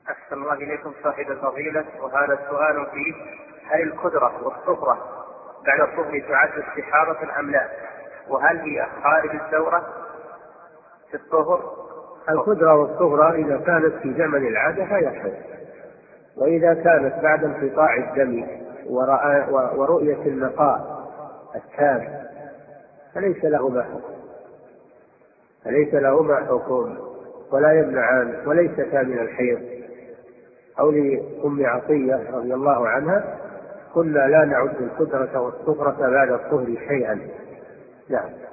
أحسن الله إليكم صاحب الفضيلة، وهذا السؤال فيه: هل الكدرة والصفرة بعد الطهر تعد استحاضة أم لا؟ وهل هي خارج الدورة في الطهر؟ الكدرة والصغرى إذا كانت في زمن العادة فهي حيض، وإذا كانت بعد انقطاع الدم ورؤية النقاء التام فليس لهما حكم ولا يمنعان وليستا من الحيض. قول أم عطية رضي الله عنها: كنا لا نعد الكدرة والصغرى بعد الطهر شيئا. نعم.